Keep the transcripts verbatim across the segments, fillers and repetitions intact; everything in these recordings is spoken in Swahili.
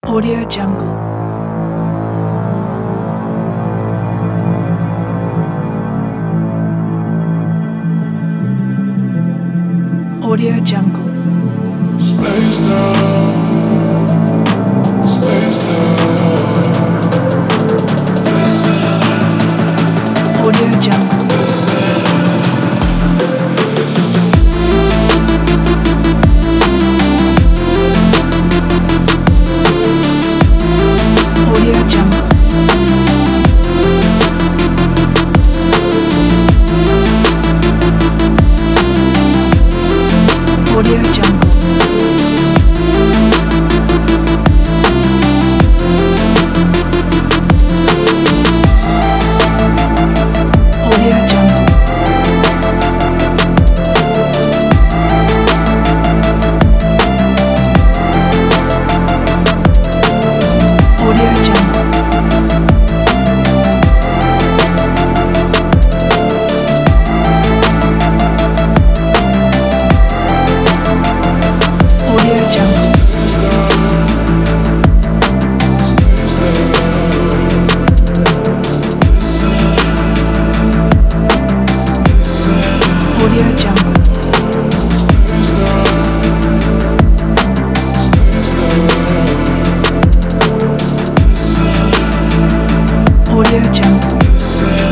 Audio Jungle. Audio Jungle. Space now, space now. Listen, Audio Jungle. listen. Audio Jungle. Audio Jungle. Audio Jungle. Audio Jungle. Audio Jungle. Space now, space now. Listen, listen. Audio Jungle. Space now, space now. Listen, Audio Jungle. listen.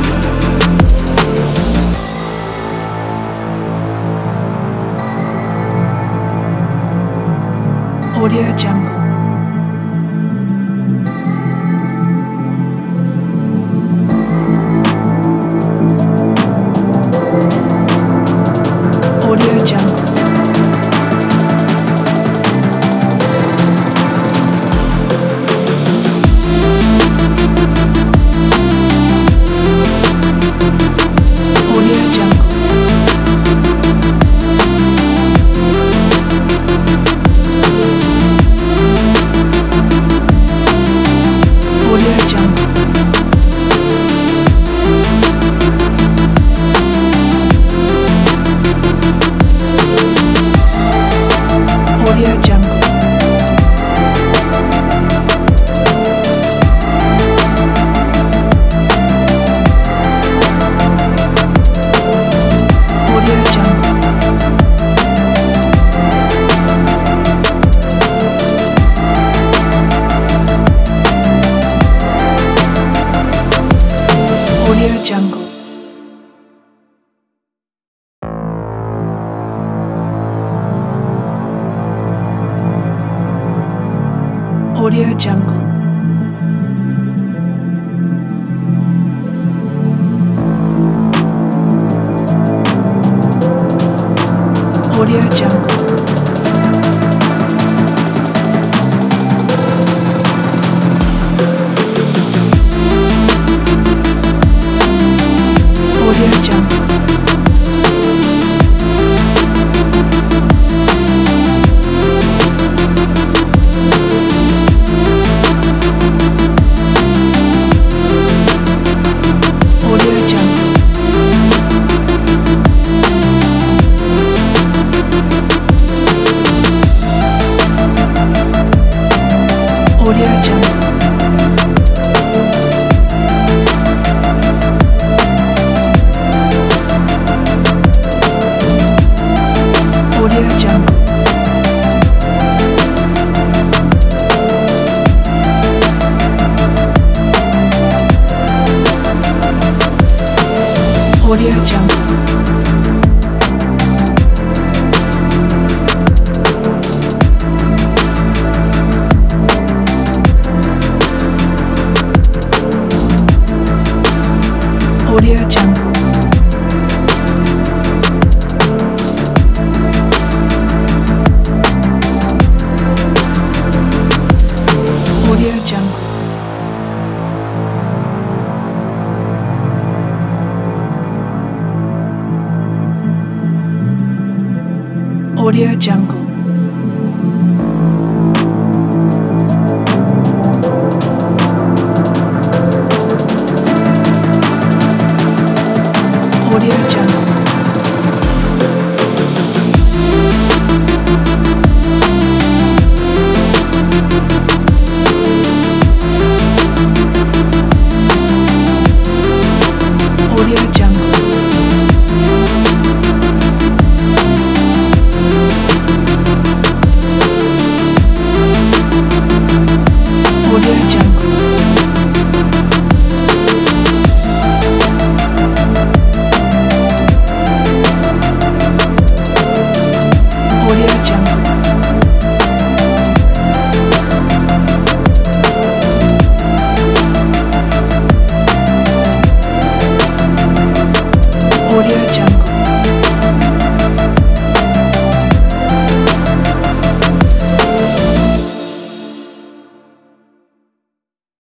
Audio Jungle. Audio Jungle. Audio Jungle. Audio Jungle. Audio Jungle. Audio Jungle. Audio Jungle. Audio Jungle. Audio Jungle. Audio Jungle. Audio Jungle. Audio Jungle. Audio Jungle. Audio Jungle. Audio Jungle. Audio Jungle. Audio Jungle.